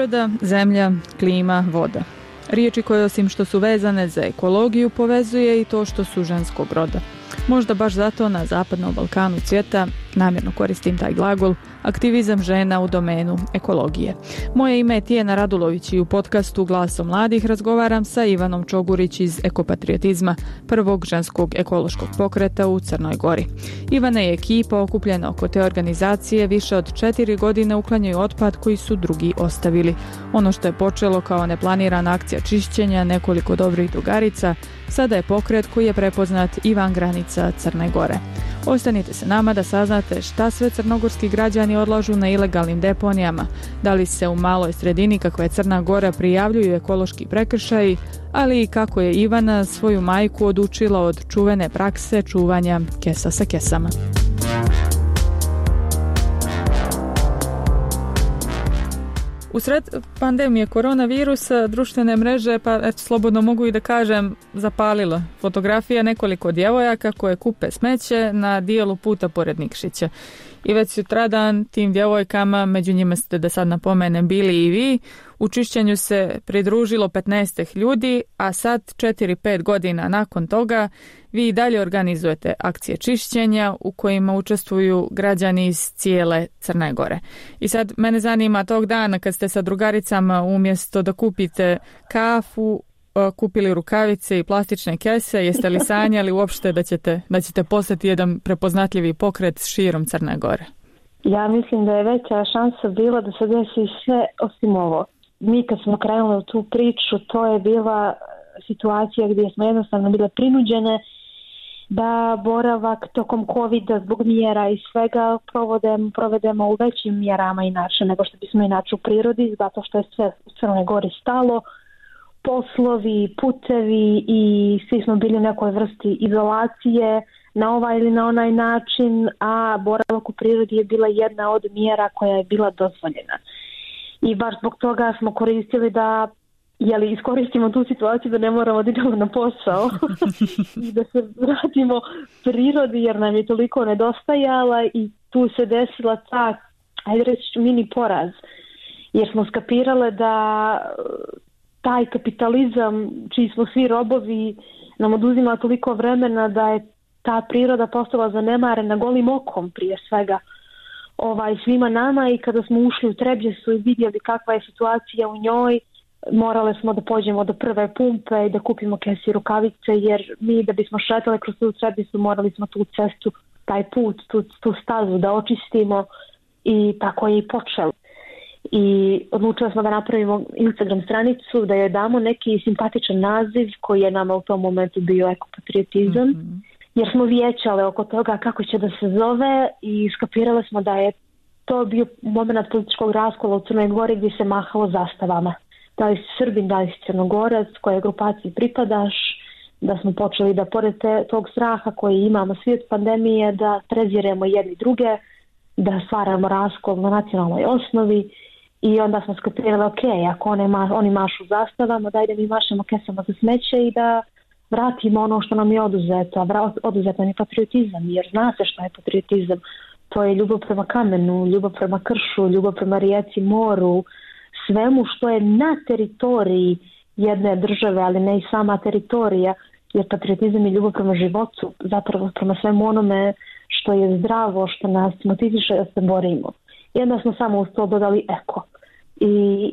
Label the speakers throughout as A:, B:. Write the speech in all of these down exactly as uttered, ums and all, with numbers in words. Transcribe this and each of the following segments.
A: Priroda, zemlja, klima, voda. Riječi koje osim što su vezane za ekologiju povezuje i to što su ženskog roda. Možda baš zato na Zapadnom Balkanu cvjeta, namjerno koristim taj glagol, aktivizam žena u domenu ekologije. Moje ime je Tijena Radulović i u podcastu Glasom mladih razgovaram sa Ivanom Čogurić iz Ekopatriotizma, prvog ženskog ekološkog pokreta u Crnoj Gori. Ivana i ekipa okupljena oko te organizacije više od četiri godine uklanjaju otpad koji su drugi ostavili. Ono što je počelo kao neplanirana akcija čišćenja nekoliko dobrih drugarica, sada je pokret koji je prepoznat i van granica Crne Gore. Ostanite se nama da saznate šta sve crnogorski građani odlažu na ilegalnim deponijama, da li se u maloj sredini kakva je Crna Gora prijavljuju ekološki prekršaji, ali i kako je Ivana svoju majku odučila od čuvene prakse čuvanja kesa sa kesama. U sred pandemije koronavirusa društvene mreže, pa eto, slobodno mogu i da kažem, zapalilo. Fotografija nekoliko djevojaka koje kupe smeće na dijelu puta pored Nikšića. I već sutradan tim djevojkama, među njima ste, da sad napomenem, bili i vi, u čišćenju se pridružilo petnaest ljudi, a sad četiri pet godina nakon toga vi i dalje organizujete akcije čišćenja u kojima učestvuju građani iz cijele Crne Gore. I sad mene zanima tog dana kad ste sa drugaricama umjesto da kupite kafu, kupili rukavice i plastične kese, jeste li sanjali uopšte da ćete, da ćete postati jedan prepoznatljivi pokret širom Crne Gore?
B: Ja mislim da je veća šansa bila da se desi sve osim ovo. Mi kad smo krenuli u tu priču, to je bila situacija gdje smo jednostavno bile prinuđene da boravak tokom covida zbog mjera i svega provodemo, provedemo u većim mjerama inače nego što bismo inače u prirodi, zato što je sve u Crnoj Gori stalo, poslovi, putevi i svi smo bili u nekoj vrsti izolacije na ovaj ili na onaj način, a boravak u prirodi je bila jedna od mjera koja je bila dozvoljena. I baš zbog toga smo koristili da jeli, iskoristimo tu situaciju da ne moramo da idemo na posao i da se vratimo prirodi jer nam je toliko nedostajala i tu se desila ta, ajde reći, mini poraz. Jer smo skapirale da taj kapitalizam čiji smo svi robovi nam oduzima toliko vremena da je ta priroda postala zanemarena golim okom prije svega ovaj, svima nama i kada smo ušli u Trebjesu i vidjeli kakva je situacija u njoj, morale smo da pođemo do prve pumpe i da kupimo kese i rukavice jer mi da bismo šetali kroz tu Trebjesu morali smo tu cestu, taj put, tu, tu stazu da očistimo i tako je i počelo. I odlučili smo da napravimo Instagram stranicu, da joj damo neki simpatičan naziv koji je nama u tom momentu bio ekopatriotizam, mm-hmm. jer smo vijećale oko toga kako će da se zove i skapirale smo da je to bio moment političkog raskola u Crnoj Gori gdje se mahalo zastavama. Da li si Srbin, da li si Crnogorac, koje grupaciji pripadaš, da smo počeli da pored te, tog straha koji imamo svi od pandemije, da preziremo jedni druge, da stvaramo raskol na nacionalnoj osnovi. I onda smo skapirali, ok, ako one ma, oni mašu zastavama, dajde mi mašemo kesama za smeće i da vratimo ono što nam je oduzeto. A oduzeto je patriotizam, jer zna se što je patriotizam. To je ljubav prema kamenu, ljubav prema kršu, ljubav prema rijeci, moru, svemu što je na teritoriji jedne države, ali ne i sama teritorija, jer patriotizam je ljubav prema životu, zapravo prema svemu onome što je zdravo, što nas motiviše da se borimo. I onda smo samo uz to dodali eko. I,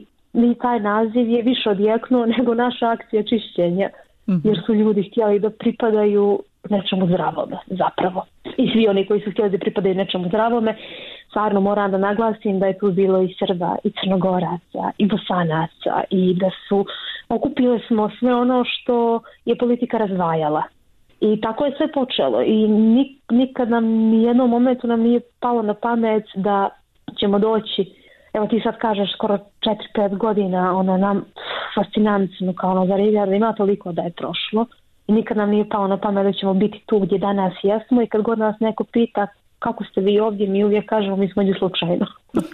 B: i taj naziv je više odjeknuo nego naša akcija čišćenja. Mm-hmm. Jer su ljudi htjeli da pripadaju nečemu zdravome, zapravo. I svi oni koji su htjeli da pripadaju nečemu zdravome, stvarno moram da naglasim da je tu bilo i Srba, i Crnogoraca, i Bosanaca, i da su, okupili smo sve ono što je politika razdvajala. I tako je sve počelo. I nik, nikad nam, nijednom momentu nam nije palo na pamet da ćemo doći, evo ti sad kažeš skoro četiri pet godina, ono nam fascinantno kao ono za rivijar, ima toliko da je prošlo i nikad nam nije palo na pamet da ćemo biti tu gdje danas jesmo i kad god nas neko pita kako ste vi ovdje, mi uvijek kažemo mi smo ovdje slučajno.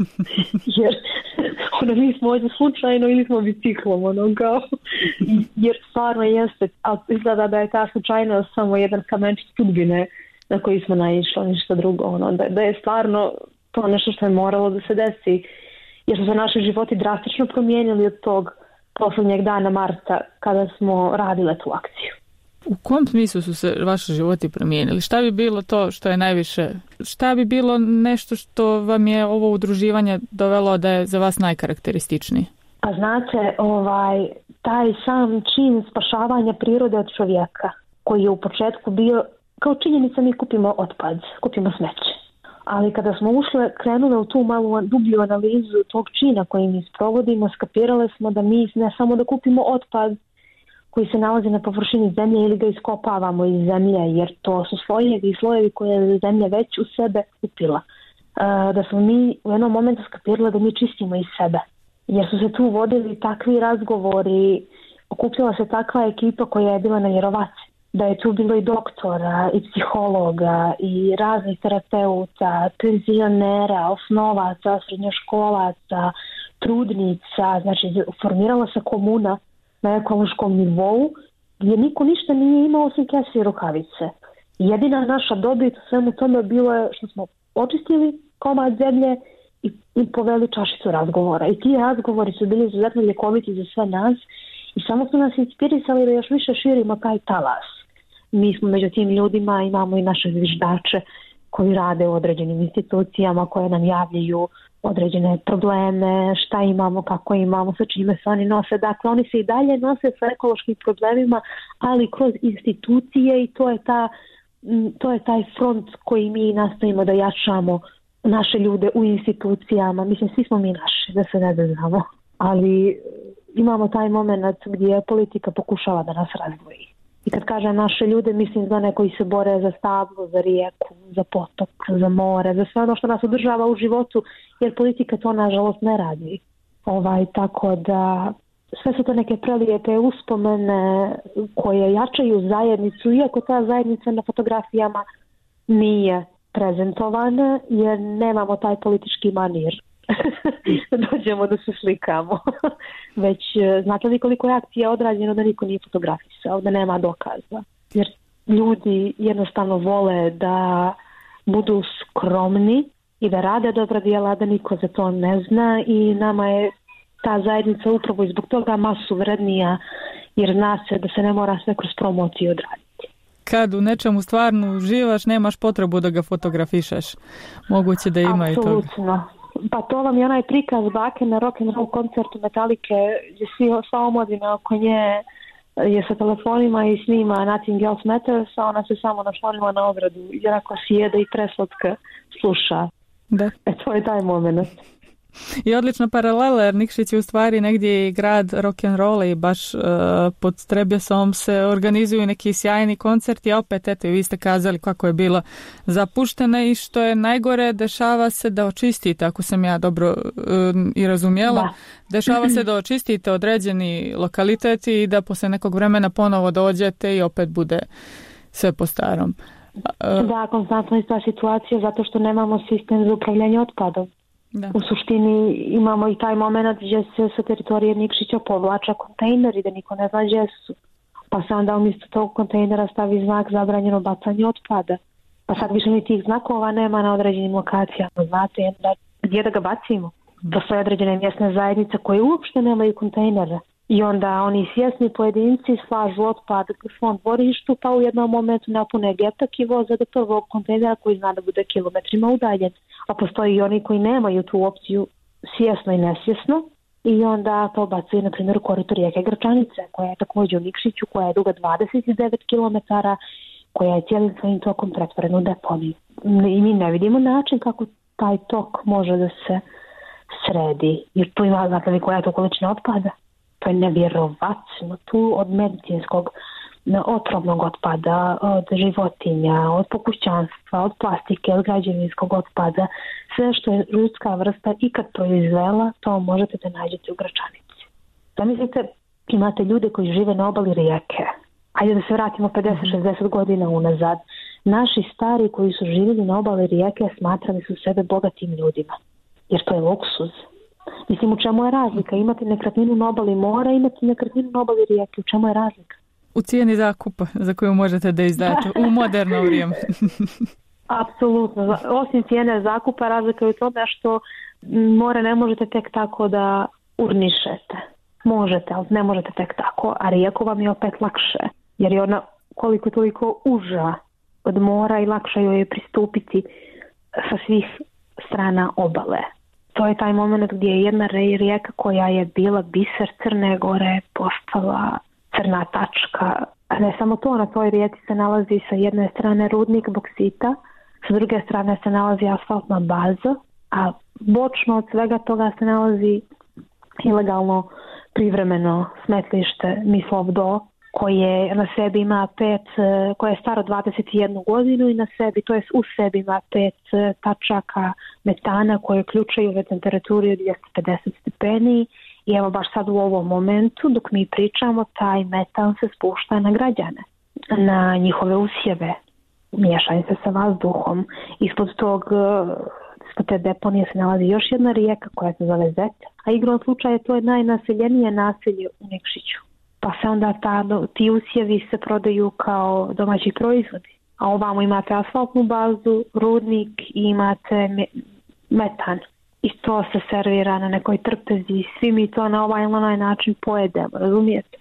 B: Jer ono, mi smo ovdje slučajno ili smo biciklom, ono kao, jer stvarno jeste, ali izgleda da je ta slučajnost samo jedan kamenčić sudbine na koji smo naišli, ništa drugo, ono, da, da je stvarno to nešto što je moralo da se desi jer su se naši životi drastično promijenili od tog posljednjeg dana marta kada smo radile tu akciju.
A: U kom smislu su se vaši životi promijenili? Šta bi bilo to što je najviše, šta bi bilo nešto što vam je ovo udruživanje dovelo da je za vas najkarakterističniji?
B: A znate, ovaj, taj sam čin spašavanja prirode od čovjeka, koji je u početku bio, kao činjenica mi kupimo otpad, kupimo smeće. Ali kada smo ušle, krenule u tu malu dublju analizu tog čina koji mi sprovodimo, skapirale smo da mi ne samo da kupimo otpad koji se nalazi na površini zemlje ili ga iskopavamo iz zemlje, jer to su slojevi i slojevi koje je zemlja već u sebe upila. E, da smo mi u jednom momentu skapirali da mi čistimo iz sebe, jer su se tu vodili takvi razgovori, okupljala se takva ekipa koja je bila nevjerovatna. Da je tu bilo i doktora, i psihologa, i raznih terapeuta, penzionera, osnovaca, srednjoškolaca, trudnica, znači formirala se komuna na ekološkom nivou gdje niko ništa nije imao osim kese i rukavice. Jedina naša dobit u svemu tome bilo je što smo očistili komad zemlje i, i poveli čašicu razgovora. I ti razgovori su bili izuzetno ljekoviti za sve nas i samo su nas inspirisali da još više širimo taj talas. Mi smo među tim ljudima, imamo i naše zviždače koji rade u određenim institucijama koje nam javljaju određene probleme, šta imamo, kako imamo, sa čime se oni nose. Dakle, oni se i dalje nose sa ekološkim problemima, ali kroz institucije i to je, ta, to je taj front koji mi nastavimo da jačamo naše ljude u institucijama. Mislim, svi smo mi naši, da se ne znamo, ali imamo taj moment gdje politika pokušava da nas razdvoji. I kad kažem naše ljude, mislim za one koji se bore za stablo, za rijeku, za potok, za more, za sve ono što nas održava u životu, jer politika to nažalost ne radi. Ovaj, tako da sve su to neke prelijepe uspomene koje jačaju zajednicu, iako ta zajednica na fotografijama nije prezentovana, jer nemamo taj politički manir. Da dođemo da se slikamo. Već znate li koliko je akcija odrađeno da niko nije fotografisao, da nema dokaza. Jer ljudi jednostavno vole da budu skromni i da rade dobra djela, da niko za to ne zna i nama je ta zajednica upravo zbog toga masu vrednija, jer zna se da se ne mora sve kroz promociju odraditi.
A: Kad u nečemu stvarno uživaš, nemaš potrebu da ga fotografišeš. Moguće da ima i toga.
B: Apsolutno. Pa to vam je onaj prikaz bake na rock and roll koncertu Metalike, gdje svi sva omladina oko nje je sa telefonima i snima Nothing Else Matters, a ona se samo našlanila na ogradu i onako sjede i preslatka sluša.
A: Da.
B: E, to je taj moment.
A: I odlična paralela, jer Nikšić je u stvari negdje i grad rock'n'rolla i baš uh, pod Trebjesom se organizuju neki sjajni koncerti, a opet eto i vi ste kazali kako je bilo zapuštena i što je najgore, dešava se da očistite, ako sam ja dobro uh, i razumjela, da. Dešava se da očistite određeni lokaliteti i da poslije nekog vremena ponovo dođete i opet bude sve po starom. Uh,
B: da, konstantno je ta situacija zato što nemamo sistem za upravljanje otpadom. Da. U suštini imamo i taj moment gdje se sa teritorije Nikšića povlača kontejneri da niko ne zna gdje su. Pa se onda umjesto tog kontejnera stavi znak zabranjeno bacanje otpada. Pa sad više ni tih znakova nema na određenim lokacijama. Znate da, gdje da ga bacimo? Postoje određene mjesne zajednice koje uopšte nemaju kontejnere. I onda oni svjesni pojedinci slažu otpad u svom dvorištu pa u jednom momentu napune getak i voze do prvog kontejnera koji zna da bude kilometrima udaljen. A postoji i oni koji nemaju tu opciju svjesno i nesvjesno i onda to bacaju, na primjer, u korito rijeke Grčanice, koja je također u Nikšiću, koja je duga dvadeset devet kilometara, koja je cijelim svojim tokom pretvorena u deponiju. I mi ne vidimo način kako taj tok može da se sredi, jer tu ima, znate li koja je to količina otpada? To je nevjerovatno. Tu od medicinskog otrovnog otpada, od životinja, od pokućanstva, od plastike, od građevinskog otpada, sve što je ljudska vrsta ikad proizvela, to možete da nađete u Gračanici. Zamislite, imate ljude koji žive na obali rijeke. Ajde da se vratimo pedeset šezdeset godina unazad. Naši stari koji su živjeli na obali rijeke smatrali su sebe bogatim ljudima, jer to je luksuz. Mislim, u čemu je razlika? Imate nekretninu na obali mora, imate nekretninu na obali rijeke. U čemu je razlika?
A: U cijeni zakupa za koju možete da izdate u moderno vrijeme.
B: Apsolutno. Osim cijene zakupa, razlika je u tome što more ne možete tek tako da urnišete. Možete, ali ne možete tek tako, a rijeku vam je opet lakše, jer je ona koliko toliko uža od mora i lakše joj je pristupiti sa svih strana obale. To je taj moment gdje je jedna rijeka koja je bila biser Crne Gore postala crna tačka. A ne samo to, na toj rijeci se nalazi sa jedne strane rudnik boksita, sa druge strane se nalazi asfaltna baza, a bočno od svega toga se nalazi ilegalno privremeno smetlište Mislov Do, koje na sebi ima pet, koje je staro dvadeset jednu godinu i na sebi, to jest u sebi ima pet tačaka metana koje ključaju u temperaturi od dvjesto pedeset stepeni i evo baš sad u ovom momentu dok mi pričamo taj metan se spušta na građane, na njihove usjeve, miješaju se sa vazduhom. Ispod tog ispod te deponije se nalazi još jedna rijeka koja se zove Zet, a igrom slučaja to je najnaseljenije naselje u Nikšiću. Pa se onda ta, ti usjevi se prodaju kao domaći proizvodi. A ovamo imate asfaltnu bazu, rudnik i imate metan. I to se servira na nekoj trpezi. Svi mi to na ovaj ili onaj način pojedemo, razumijete?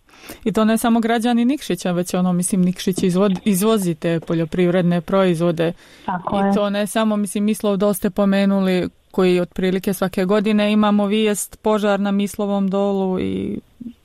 A: I to ne samo građani Nikšića, već ono, mislim, Nikšić izvozi te poljoprivredne proizvode.
B: Tako
A: I
B: je.
A: to ne samo, mislim, Mislov Do ste pomenuli, koji otprilike svake godine imamo vijest požar na Mislovom dolu i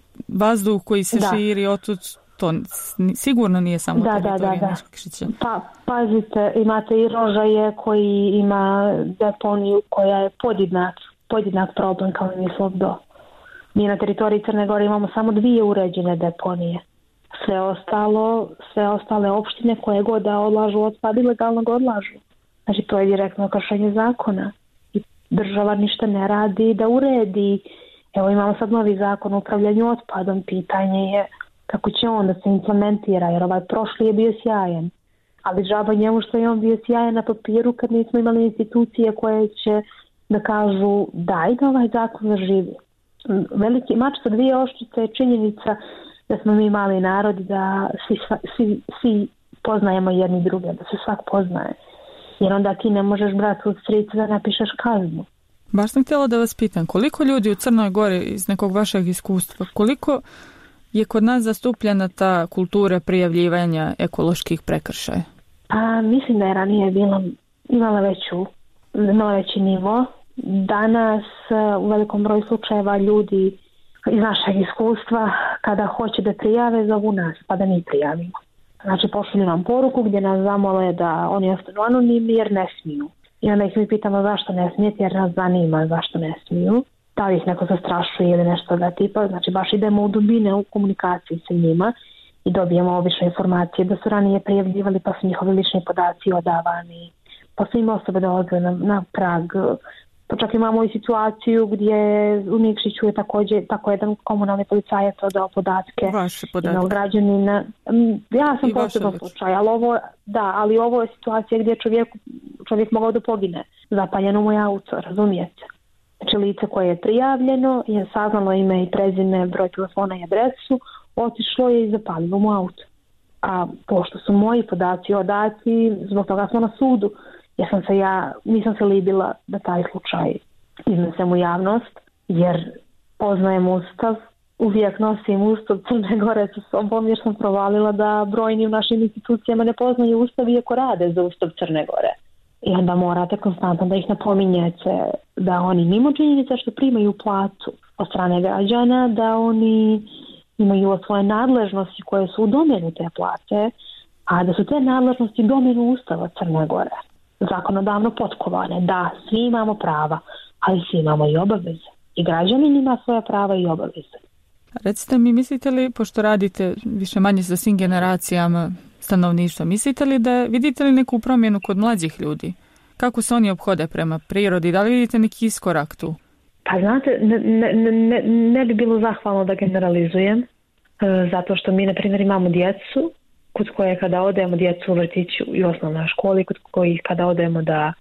A: vazduh koji se
B: da.
A: širi otud, to sigurno nije samo
B: da,
A: teritorija
B: da, da, da.
A: Nikšića.
B: Pa, pazite, imate i Rožaje koji ima deponiju koja je podjednak, podjednak problem kao Mislov Do. Mi na teritoriji Crne Gore imamo samo dvije uređene deponije. Sve ostalo, sve ostale opštine koje god da odlažu otpad ilegalno ga odlažu. Znači to je direktno kršenje zakona. I država ništa ne radi da uredi. Evo imamo sad novi zakon o upravljanju otpadom. Pitanje je kako će on da se implementira, jer ovaj prošli je bio sjajan. Ali džaba njemu što je on bio sjajan na papiru kad nismo imali institucije koje će da kažu daj da ovaj zakon zaživi. Veliki mač sa dvije oštrice je činjenica da smo mi mali narod, da svi, svi, svi poznajemo jedni druge, da se svak poznaje. Jer onda ti ne možeš brati od strica da napišeš kaznu.
A: Baš sam htjela da vas pitam, koliko ljudi u Crnoj Gori iz nekog vašeg iskustva, koliko je kod nas zastupljena ta kultura prijavljivanja ekoloških prekršaja?
B: Pa mislim da je ranije bila, imala veću, imala veći nivo. Danas u velikom broju slučajeva ljudi iz našeg iskustva kada hoće da prijave zovu nas pa da mi prijavimo. Znači pošalju nam poruku gdje nas zamole da oni ostanu anonimni jer ne smiju. I onda ih mi pitamo zašto ne smijete jer nas zanima zašto ne smiju. Da li ih neko zastrašuje ili nešto da tipa. Znači baš idemo u dubine u komunikaciji sa njima i dobijemo obične informacije da su ranije prijavljivali pa su njihovi lični podaci odavani. Pa su im osobe dolaze na, na prag. Pa čak imamo i situaciju gdje u Nikšiću je također tako jedan komunalni policajac odao podatke.
A: Vaše podatke.
B: Građanina. Ja sam posebno slučaj, ali ovo, da, ali ovo je situacija gdje čovjek, čovjek mogao da pogine. Zapaljeno mu je auto, razumijete? Znači lice koje je prijavljeno, je saznalo ime i prezime, broj telefona i adresu, otišlo je i zapalilo mu auto. A pošto su moji podaci odati, zbog toga smo na sudu. Ja sam se ja, nisam se libila da taj slučaj iznesem u javnost, jer poznajem Ustav, uvijek nosim Ustav Crne Gore sa sobom, jer sam provalila da brojni u našim institucijama ne poznaju Ustav iako rade za Ustav Crne Gore. I onda morate konstantno da ih napominjete da oni mimo činjenica što primaju platu od strane građana, da oni imaju svoje nadležnosti koje su u domenu te plate, a da su te nadležnosti u domenu Ustava Crne Gore. Zakonodavno potkovane, da, svi imamo prava, ali svi imamo i obaveze. I građanin ima svoja prava i obaveze.
A: Recite mi, mislite li, pošto radite više manje sa svim generacijama stanovništva, mislite li da vidite li neku promjenu kod mlađih ljudi? Kako se oni ophode prema prirodi? Da li vidite neki iskorak tu?
B: Pa znate, ne, ne, ne, ne bi bilo zahvalno da generalizujem, zato što mi, na primjer, imamo djecu kod koje kada odemo djecu u vrtiću i osnovnoj školi, kod kojih kada odemo da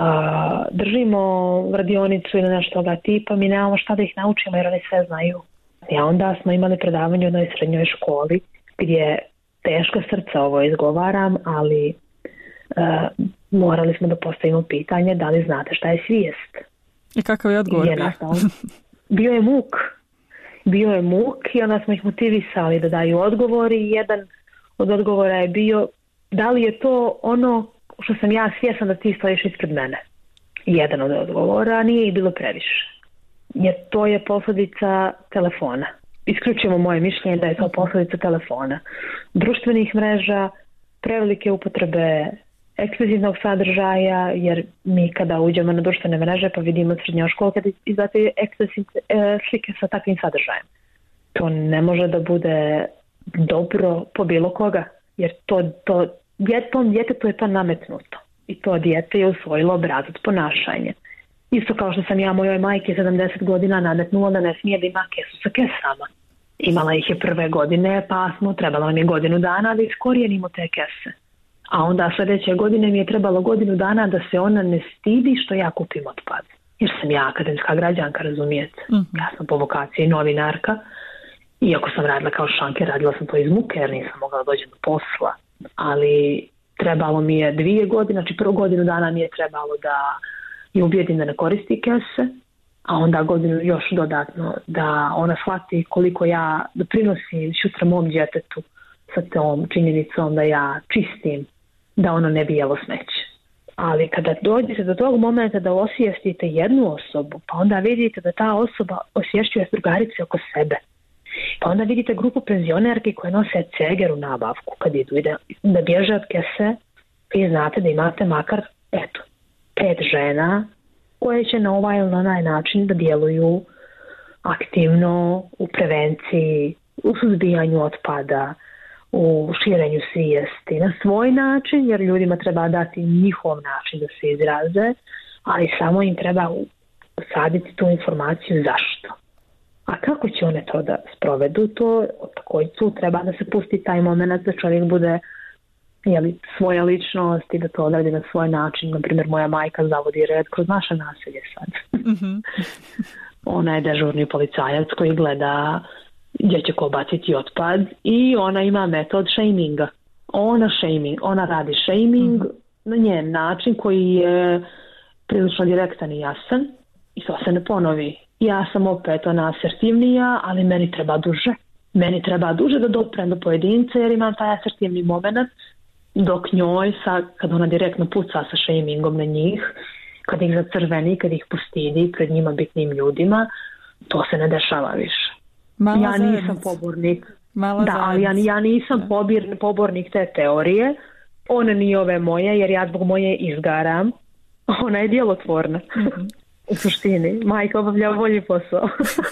B: a, držimo radionicu ili nešto toga tipa, mi nemamo šta da ih naučimo jer oni sve znaju. I onda smo imali predavanje u jednoj srednjoj školi gdje teško srce ovo izgovaram, ali a, morali smo da postavimo pitanje da li znate šta je svijest.
A: I kakav je odgovor bio?
B: Bio je muk. Bio je muk i onda smo ih motivisali da daju odgovor i jedan od odgovora je bio da li je to ono što sam ja svjesna da ti stojiš ispred mene. Jedan od odgovora, nije i bilo previše. Jer to je posljedica telefona. Isključujemo moje mišljenje da je to posljedica telefona. Društvenih mreža, prevelike upotrebe ekskluzivnog sadržaja, jer mi kada uđemo na društvene mreže pa vidimo srednjoškolke da izbacaju ekskluzivne slike sa takvim sadržajem. To ne može da bude dobro po bilo koga, jer to, to tom djetetu je to nametnuto i to dijete je usvojilo obrazac ponašanja. Isto kao što sam ja mojoj majke sedamdeset godina nametnula da ne smije da ima kesu sa kesama. Imala ih je prve godine, pa smo trebalo mi je godinu dana da iskorijenimo te kese. A onda sljedeće godine mi je trebalo godinu dana da se ona ne stidi što ja kupim otpad. Jer sam ja akademska građanka, razumijete. Mm-hmm. Ja sam po vokaciji novinarka. Iako sam radila kao šanker, radila sam to iz muke jer nisam mogla doći do posla. Ali trebalo mi je dvije godine, znači prvu godinu dana mi je trebalo da je ubijedim da ne koristi kese, a onda godinu još dodatno da ona shvati koliko ja doprinosim sutra mom djetetu sa tom činjenicom da ja čistim, da ono ne bi jelo smeće. Ali kada dođete do tog momenta da osvijestite jednu osobu, pa onda vidite da ta osoba osvješćuje drugarice oko sebe. Pa onda vidite grupu penzionerki koje nose ceger u nabavku kad idu i da, da bježe od kese, vi znate da imate makar, eto, pet žena koje će na ovaj ili onaj način da djeluju aktivno u prevenciji, u suzbijanju otpada, u širenju svijesti na svoj način, jer ljudima treba dati njihov način da se izraze, ali samo im treba usaditi tu informaciju zašto. A kako će one to da sprovedu, to također tu treba da se pusti taj moment da čovjek bude jeli, svoja ličnost i da to odradi na svoj način. Naprimjer, moja majka zavodi red kroz naše naselje sad. Mm-hmm. Ona je dežurni policajac koji gleda gdje će ko baciti otpad i ona ima metod shaminga. Ona shaming, ona radi shaming mm-hmm. na njen način koji je prilično direktan i jasan i to se ne ponovi. Ja sam opet ona asertivnija, ali meni treba duže. Meni treba duže da doprem do pojedince jer imam taj asertivni moment, dok njoj, sa, kad ona direktno puca sa shamingom na njih, kad ih zacrveni, kad ih postidi pred njima bitnim ljudima, to se ne dešava više.
A: Mala
B: ja nisam
A: zajednica.
B: pobornik.
A: Mala
B: da, ali ja, ja nisam pobir, pobornik te teorije. Ona ni ove moje, jer ja zbog moje izgaram. Ona je djelotvorna. Mm-hmm. U suštini, majka obavlja bolji posao.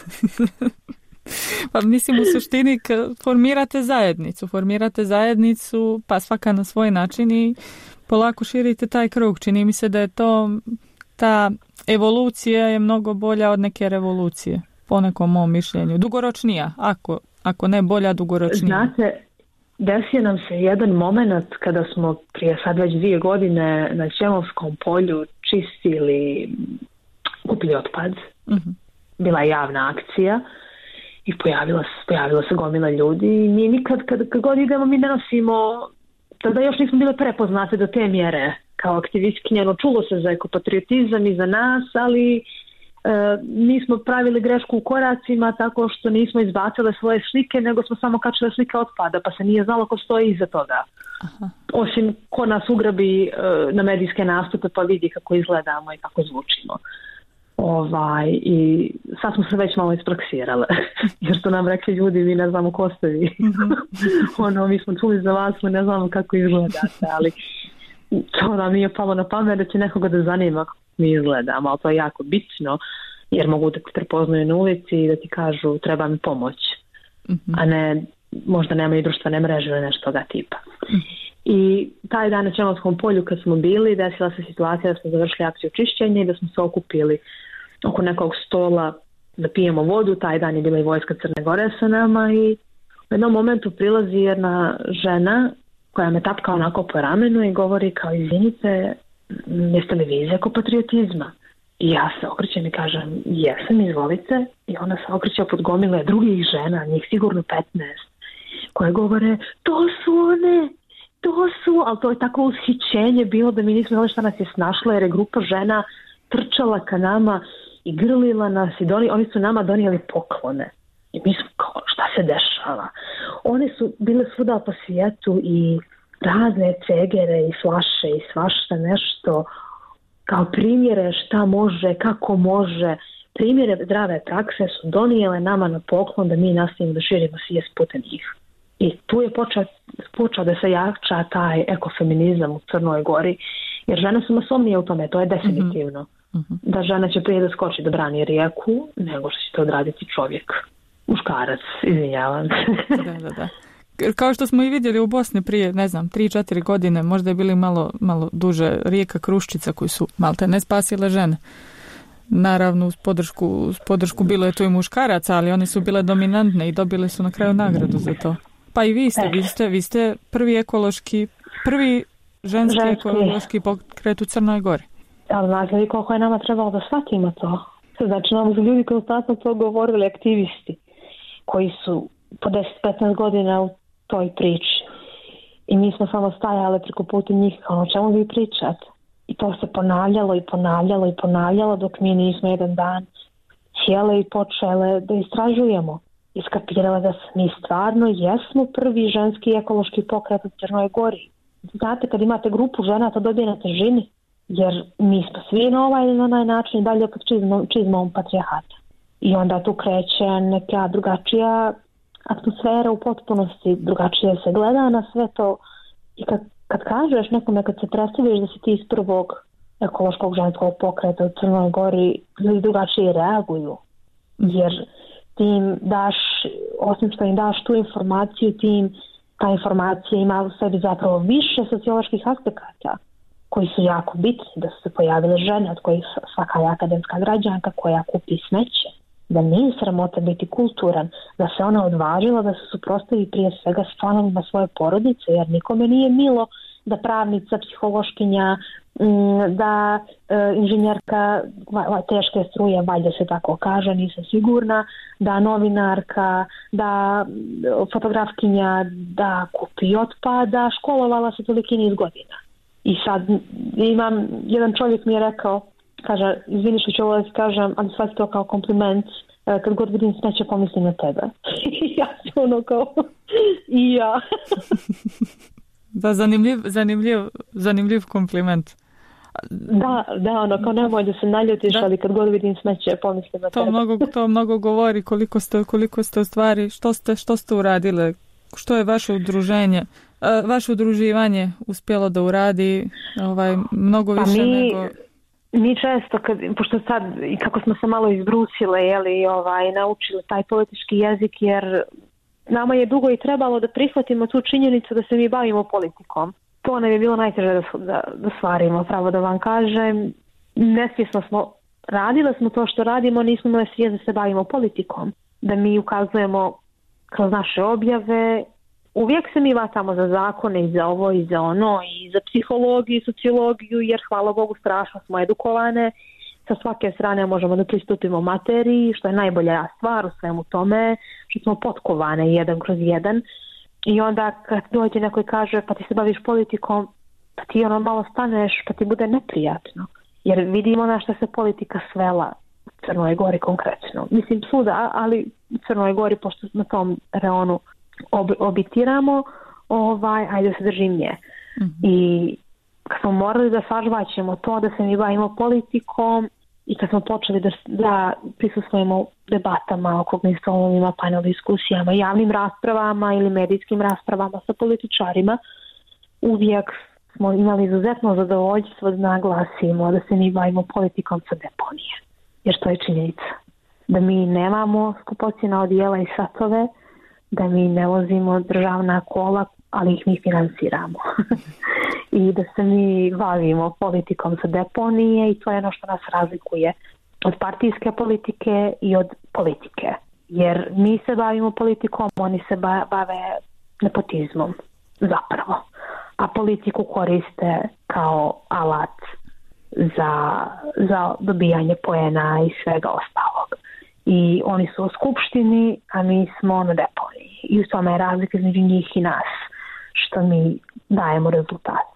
A: Pa mislim u suštini formirate zajednicu, formirate zajednicu pa svaka na svoj način i polako širite taj krug. Čini mi se da je to, ta evolucija je mnogo bolja od neke revolucije, po nekom mom mišljenju. Dugoročnija, ako, ako ne bolja, dugoročnija.
B: Znate, desio nam se jedan moment kada smo prije sad već dvije godine na Ćemovskom polju čistili kupili otpad. Mm-hmm. Bila je javna akcija i pojavila se, pojavila se gomila ljudi i mi nikad kad, kad god idemo mi ne nosimo, tada još nismo bile prepoznate do te mjere kao aktivistkinje, no čulo se za ekopatriotizam i za nas, ali e, mi smo pravili grešku u koracima tako što nismo izbacile svoje slike, nego smo samo kačile slike otpada, pa se nije znalo ko stoji iza toga. Aha. Osim ko nas ugrabi e, na medijske nastupe pa vidi kako izgledamo i kako zvučimo. Ovaj, i sad smo se već malo ispraksirale jer su nam rekli ljudi mi ne znamo ko ste vi. Mm-hmm. ono, mi smo čuli za vas, mi ne znamo kako izgledate, ali to nam nije palo na pamet da će nekoga da zanima kako mi izgledamo, ali to je jako bitno jer mogu da te prepoznaju na ulici i da ti kažu treba mi pomoć, mm-hmm. a ne možda nemaju društvene mreže ili nešto toga tipa. Mm-hmm. I taj dan na Ćemovskom polju kad smo bili, desila se situacija da smo završili akciju čišćenja i da smo se okupili oko nekog stola da pijemo vodu. Taj dan je bila i vojska Crne Gore sa nama i u jednom momentu prilazi jedna žena koja me tapka onako po ramenu i govori kao izvinite, jeste li vi iz ekopatriotizma? I ja se okrećem i kažem jesam, izvolite. I ona se okreće pod gomile drugih žena, njih sigurno petnaest, koje govore to su one, to su, ali to je tako ushićenje bilo da mi nismo znali šta nas je snašlo, jer je grupa žena trčala ka nama i grlila nas i doni, oni su nama donijeli poklone. I mi smo kao, šta se dešava? One su bile svuda po svijetu i razne cegere i flaše i svašta nešto, kao primjere šta može, kako može, primjere zdrave prakse su donijele nama na poklon da mi nastavimo da širimo svijest putem njih. I tu je počeo, počeo da se jača taj ekofeminizam u Crnoj Gori, jer žene su masovnije u tome, to je definitivno. Mm-hmm. Da žena će prije da skoči da brani rijeku, nego što će to odraditi čovjek. Muškarac, izvinjavam se.
A: Da, da, da. Kao što smo i vidjeli u Bosni prije, ne znam, tri četiri godine, možda je bili malo, malo duže, rijeka Kruščica koji su malte ne spasile žene. Naravno, uz podršku, uz podršku bilo je to i muškaraca, ali oni su bile dominantne i dobili su na kraju nagradu za to. Pa i vi ste, vi ste, vi ste prvi ekološki, prvi ženski, ženski ekološki pokret u Crnoj Gori.
B: Ali znate li koliko je nama trebalo da shvatimo to? Znači, nam su ljudi konstantno to govorili, aktivisti, koji su po deset do petnaest godina u toj priči. I mi smo samo stajali preko puta njih, kao o čemu vi pričate? I to se ponavljalo i ponavljalo i ponavljalo dok mi nismo jedan dan sjele i počele da istražujemo. Iskapirale da mi stvarno jesmo prvi ženski ekološki pokret u Crnoj Gori. Znate, kad imate grupu žena, to dobije na težini, jer mi smo svi na ovaj ili na onaj način dalje pod čizmom, čizmom patrijarhata. I onda tu kreće neka drugačija atmosfera u potpunosti, drugačije se gleda na sve to. I kad, kad kažeš nekome, kad se predstaviš da si ti iz prvog ekološkog ženskog pokreta u Crnoj Gori, ljudi drugačije reaguju. Jer ti im daš, osim što im daš tu informaciju, ti im ta informacija ima u sebi zapravo više socioloških aspekata koji su jako bitni, da su se pojavile žene od kojih svaka je akademska građanka koja kupi smeće, da nije sramota biti kulturan, da se ona odvažila da se suprotstavi prije svega s članovima svoje porodice, jer nikome nije milo da pravnica, psihološkinja, da e, inženjerka teške struje, valjda se tako kaže, nisam sigurna, da novinarka, da fotografkinja, da kupi otpad, da školovala se toliki niz godina. I sad imam, jedan čovjek mi je rekao, kaže, izvini što ću ovo da kažem, ali shvati to kao kompliment, kad god vidim smeće pomislim na tebe. I ja sam ono kao, i ja.
A: Da, zanimljiv, zanimljiv, zanimljiv kompliment.
B: Da, da, ono, kao nemoj da se naljutiš, da. Ali kad god vidim smeće pomislim na
A: to
B: tebe.
A: Mnogo, to mnogo govori koliko ste, koliko ste u stvari, što ste, što ste uradile, što je vaše udruženje, vaše udruživanje uspjelo da uradi ovaj, mnogo više pa mi, nego...
B: Mi često, kad, pošto sad i kako smo se malo izbrusile, jeli, ovaj, naučili taj politički jezik, jer nama je dugo i trebalo da prihvatimo tu činjenicu da se mi bavimo politikom. To nam je bilo najteže da, da, da stvarimo, pravo da vam kažem. Nesvjesno smo, radile smo to što radimo, nismo imali svijest da se bavimo politikom. Da mi ukazujemo kroz naše objave. Uvijek se mi vatamo za zakone i za ovo i za ono i za psihologiju i sociologiju, jer hvala Bogu strašno smo edukovane. Sa svake strane možemo da pristupimo materiji, što je najbolja stvar u svemu tome, što smo potkovane jedan kroz jedan. I onda kad dođe neko i kaže pa ti se baviš politikom, pa ti ono malo staneš, pa ti bude neprijatno. Jer vidimo na što se politika svela u Crnoj Gori konkretno. Mislim svuda, ali u Crnoj Gori, pošto na tom reonu ob, obitiramo, ovaj, ajde da se držim nje. Mm-hmm. I kad smo morali da sažvaćemo to da se mi bavimo politikom i kad smo počeli da, da prisustvujemo debatama, okruglim stolovima, panel diskusijama, javnim raspravama ili medijskim raspravama sa političarima, uvijek smo imali izuzetno zadovoljstvo da naglasimo da se mi bavimo politikom sa deponije. Jer to je činjenica. Da mi nemamo skupocjena odijela i satove, da mi ne vozimo državna kola, ali ih mi financiramo. I da se mi bavimo politikom sa deponije i to je ono što nas razlikuje od partijske politike i od politike. Jer mi se bavimo politikom, oni se bave nepotizmom zapravo. A politiku koriste kao alat za, za dobijanje poena i svega ostalog. I oni su u skupštini, a mi smo na deponiji. I u tome je razlika između njih i nas. što mi dajemo rezultate.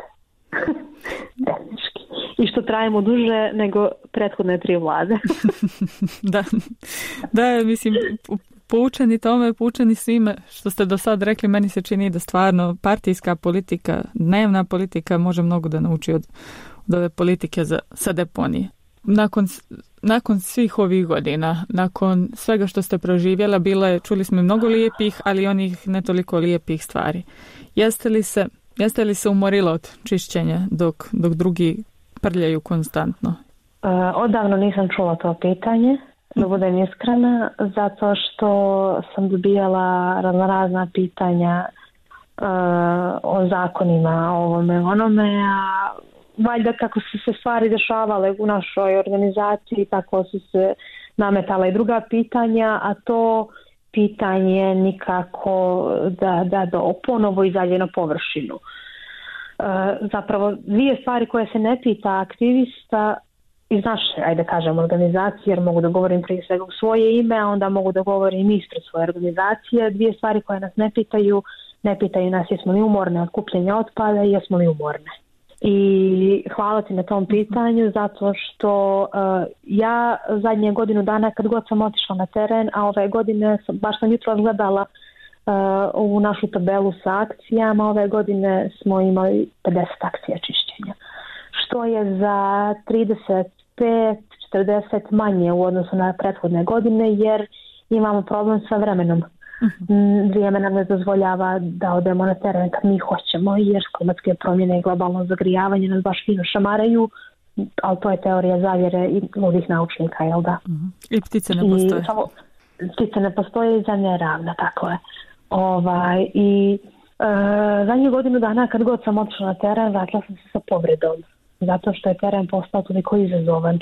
B: Tehnički. I što trajimo duže nego prethodne tri vlade.
A: da, da, mislim, poučeni tome, poučeni svime što ste do sad rekli, meni se čini da stvarno partijska politika, dnevna politika može mnogo da nauči od, od ove politike za, sa deponije. Nakon, nakon svih ovih godina, nakon svega što ste proživjela, bilo je, čuli smo mnogo lijepih, ali onih ne toliko lijepih stvari. Jeste li se, jeste li se umorila od čišćenja dok, dok drugi prljaju konstantno?
B: Uh, odavno nisam čula to pitanje, da budem iskrena, zato što sam dobijala razna pitanja uh, o zakonima, o ovome, onome, a valjda kako su se stvari dešavale u našoj organizaciji, tako su se nametala i druga pitanja, a to pitanje nikako da, da, da ponovo izađe na površinu. Uh, zapravo dvije stvari koje se ne pita aktivista iz naše, ajde kažem, organizacije, jer mogu da govorim prije svega u svoje ime, a onda mogu da govorim ispred svoje organizacije. Dvije stvari koje nas ne pitaju, ne pitaju nas jesmo li umorne od kupljenja otpada i jesmo li umorne. I hvala ti na tom pitanju, zato što uh, ja zadnje godinu dana kad god sam otišla na teren, a ove godine sam, baš sam jutro gledala uh, u našu tabelu sa akcijama, ove godine smo imali pedeset akcija čišćenja, što je za trideset pet do četrdeset manje u odnosu na prethodne godine, jer imamo problem sa vremenom. Uh-huh. Vrijeme nam ne dozvoljava da odemo na teren kad mi hoćemo, jer klimatske promjene i globalno zagrijavanje nas baš fino šamaraju, ali to je teorija zavjere i ludih naučnika, jel da?
A: Uh-huh. I ptice ne postoje. I, samo,
B: ptice ne postoje i zemlja je ravna, tako je. Ovaj, I e, zadnju godinu dana kad god sam otišla na teren, vratila sam se sa povredom, zato što je teren postao toliko izazovan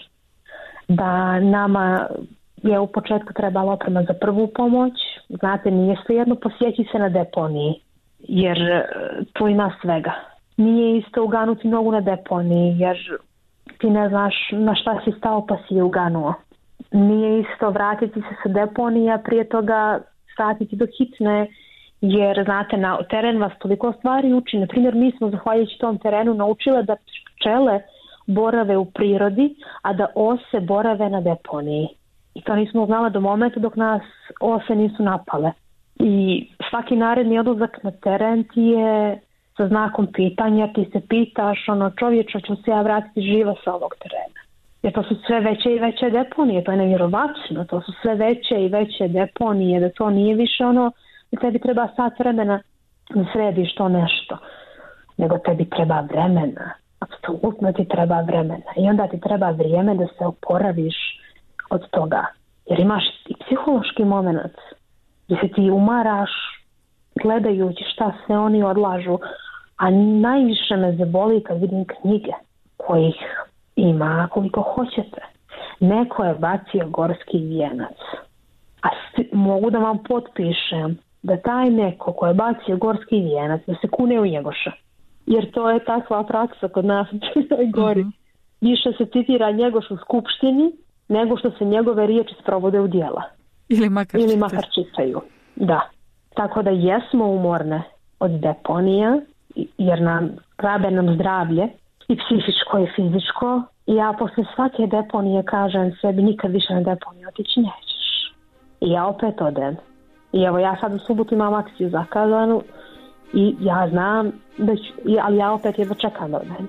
B: da nama je u početku trebala oprema za prvu pomoć. Znate, nije svejedno posjeći se na deponiji, jer tu ima svega. Nije isto uganuti nogu na deponiji, jer ti ne znaš na šta si stao pa si je uganuo. Nije isto vratiti se sa deponija, prije toga statiti do hitne, jer znate, na teren vas toliko stvari uči. Na primjer, mi smo zahvaljujući tom terenu naučile da pčele borave u prirodi, a da ose borave na deponiji. I to nismo znala do momenta dok nas ose nisu napale. I svaki naredni odlazak na teren ti je sa znakom pitanja, ti se pitaš, ono, čovječo, ću se ja vratiti živa sa ovog terena. Jer to su sve veće i veće deponije, to je nevjerovatno, to su sve veće i veće deponije, da to nije više ono, da tebi treba sat vremena da središ to nešto, nego tebi treba vremena, apsolutno ti treba vremena. I onda ti treba vrijeme da se oporaviš od toga, jer imaš i psihološki moment gdje se ti umaraš gledajući šta se oni odlažu, a najviše me zaboli kad vidim knjige kojih ima koliko hoćete. Neko je bacio gorski vijenac, a mogu da vam potpišem da taj neko ko je bacio gorski vijenac da se kune u Njegoša, jer to je takva praksa kod nas u Crnoj Gori. Mm-hmm. Više se citira Njegoš u skupštini nego što se njegove riječi sprovode u djela.
A: Ili makar,
B: Ili makar čitaju. Da. Tako da jesmo umorne od deponija, jer nam rabe nam zdravlje i psihičko i fizičko. I ja posle svake deponije kažem sebi nikad više na deponiju otići nećeš. I ja opet odem. I evo ja sad u subotu imam akciju zakazanu i ja znam da ću, ali ja opet jedva čekam da odem.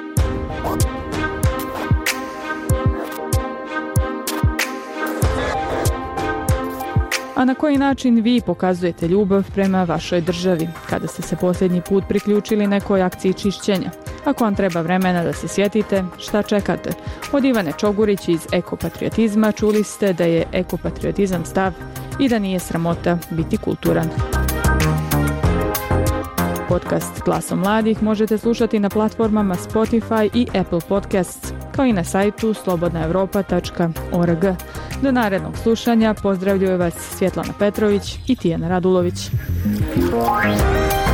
A: A na koji način vi pokazujete ljubav prema vašoj državi kada ste se posljednji put priključili nekoj akciji čišćenja? Ako vam treba vremena da se sjetite, šta čekate? Od Ivane Čogurić iz Ekopatriotizma čuli ste da je ekopatriotizam stav i da nije sramota biti kulturan. Podcast Glasom mladih možete slušati na platformama Spotify i Apple Podcasts, kao i na sajtu slobodna europa tačka org. Do narednog slušanja pozdravljaju vas Svjetlana Petrović i Tijana Radulović.